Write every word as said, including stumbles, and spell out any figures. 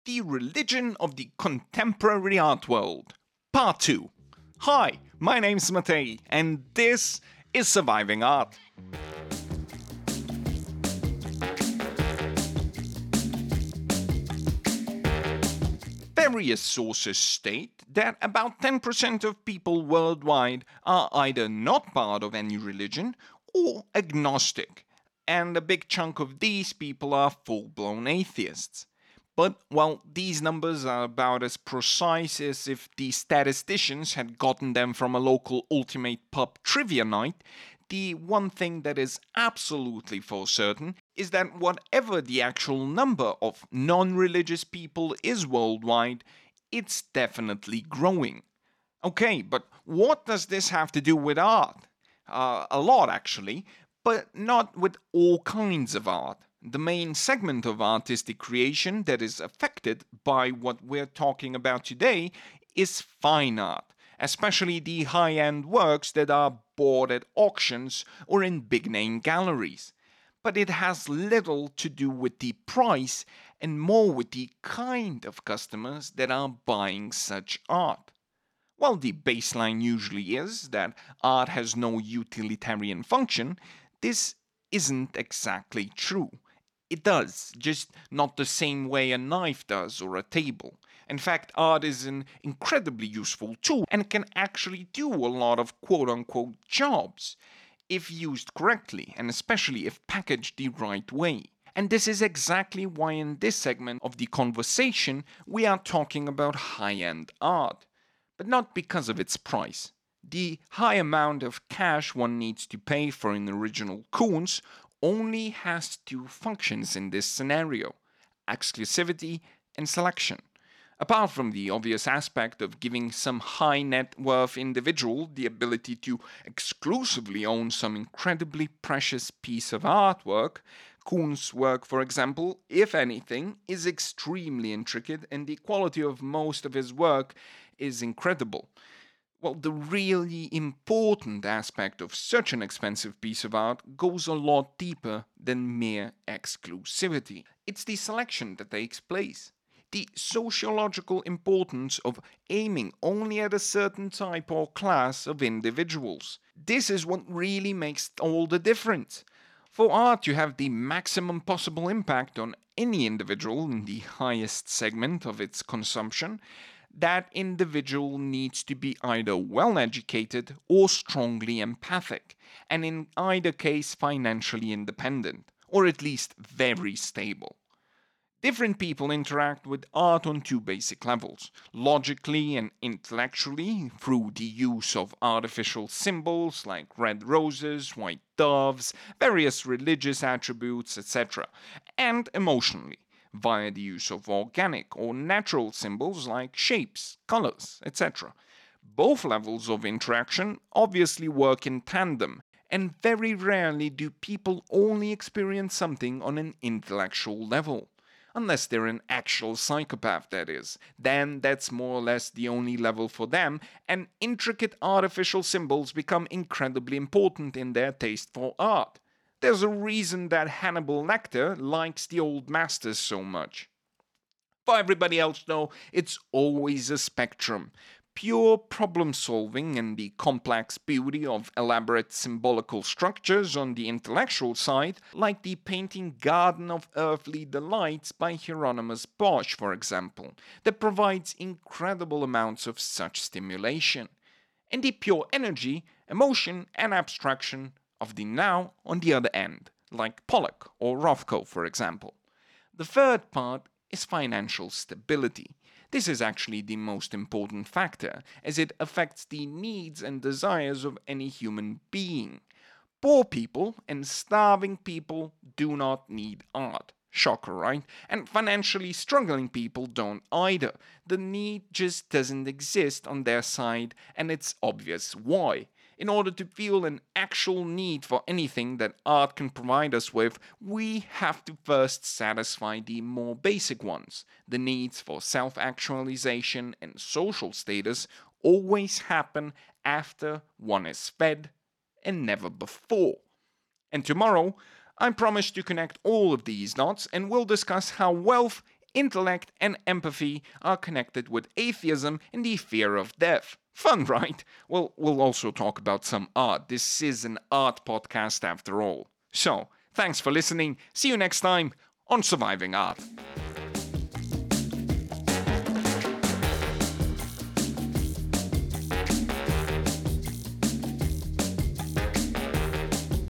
The Religion of the Contemporary Art World, Part two. Hi, my name's Matei, and this is Surviving Art. Various sources state that about ten percent of people worldwide are either not part of any religion or agnostic, and a big chunk of these people are full-blown atheists. But, well, these numbers are about as precise as if the statisticians had gotten them from a local Ultimate Pub trivia night. The one thing that is absolutely for certain is that whatever the actual number of non-religious people is worldwide, it's definitely growing. Okay, but what does this have to do with art? Uh, a lot, actually, but not with all kinds of art. The main segment of artistic creation that is affected by what we're talking about today is fine art, especially the high-end works that are bought at auctions or in big-name galleries. But it has little to do with the price and more with the kind of customers that are buying such art. While the baseline usually is that art has no utilitarian function, this isn't exactly true. It does, just not the same way a knife does or a table. In fact, art is an incredibly useful tool and can actually do a lot of quote-unquote jobs if used correctly and especially if packaged the right way. And this is exactly why in this segment of the conversation we are talking about high-end art. But not because of its price. The high amount of cash one needs to pay for an original Kunz only has two functions in this scenario: exclusivity and selection. Apart from the obvious aspect of giving some high net worth individual the ability to exclusively own some incredibly precious piece of artwork, Kunz's work, for example, if anything, is extremely intricate and the quality of most of his work is incredible. Well, the really important aspect of such an expensive piece of art goes a lot deeper than mere exclusivity. It's the selection that takes place. The sociological importance of aiming only at a certain type or class of individuals. This is what really makes all the difference. For art, you have the maximum possible impact on any individual in the highest segment of its consumption. That individual needs to be either well educated or strongly empathic, and in either case financially independent, or at least very stable. Different people interact with art on two basic levels: logically and intellectually, through the use of artificial symbols like red roses, white doves, various religious attributes, et cetera, and emotionally, via the use of organic or natural symbols like shapes, colors, et cetera. Both levels of interaction obviously work in tandem, and very rarely do people only experience something on an intellectual level. Unless they're an actual psychopath, that is. Then that's more or less the only level for them, and intricate artificial symbols become incredibly important in their taste for art. There's a reason that Hannibal Lecter likes the old masters so much. For everybody else, though, it's always a spectrum. Pure problem solving and the complex beauty of elaborate symbolical structures on the intellectual side, like the painting Garden of Earthly Delights by Hieronymus Bosch, for example, that provides incredible amounts of such stimulation. And the pure energy, emotion, and abstraction of the now on the other end, like Pollock or Rothko, for example. The third part is financial stability. This is actually the most important factor, as it affects the needs and desires of any human being. Poor people and starving people do not need art. Shocker, right? And financially struggling people don't either. The need just doesn't exist on their side, and it's obvious why. In order to feel an actual need for anything that art can provide us with, we have to first satisfy the more basic ones. The needs for self-actualization and social status always happen after one is fed, and never before. And tomorrow, I promise to connect all of these dots and we'll discuss how wealth intellect and empathy are connected with atheism and the fear of death. Fun, right? Well, we'll also talk about some art. This is an art podcast after all. So, thanks for listening. See you next time on Surviving Art.